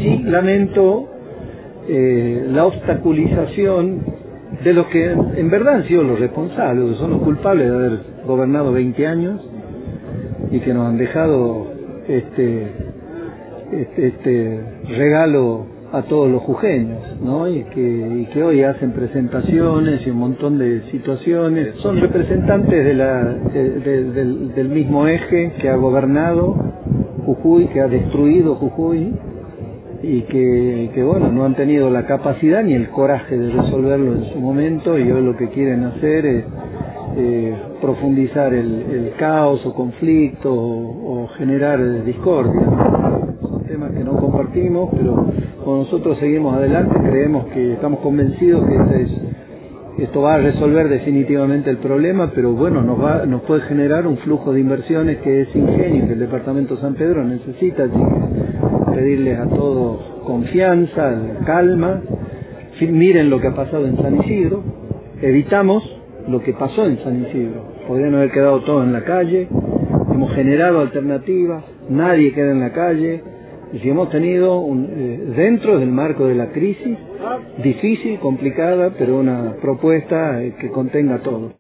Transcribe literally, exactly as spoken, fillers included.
sí lamento eh, la obstaculización de los que en verdad han sido los responsables, que son los culpables de haber gobernado veinte años y que nos han dejado este, este, este regalo a todos los jujeños, ¿no? Y que, y que hoy hacen presentaciones y un montón de situaciones. Son representantes de la, de, de, del, del mismo eje que ha gobernado Jujuy, que ha destruido Jujuy, y que, que bueno, no han tenido la capacidad ni el coraje de resolverlo en su momento, y hoy lo que quieren hacer es eh, profundizar el, el caos o conflicto o, o generar discordia. Son temas que no compartimos, pero cuando nosotros seguimos adelante creemos que estamos convencidos que este es, esto va a resolver definitivamente el problema, pero bueno, nos va, nos puede generar un flujo de inversiones que es ingenio, que el departamento de San Pedro necesita, así que pedirles a todos confianza, calma. Miren lo que ha pasado en San Isidro, evitamos lo que pasó en San Isidro, podrían haber quedado todos en la calle, hemos generado alternativas, nadie queda en la calle, y si hemos tenido un, eh, dentro del marco de la crisis, difícil, complicada, pero una propuesta eh, que contenga todo.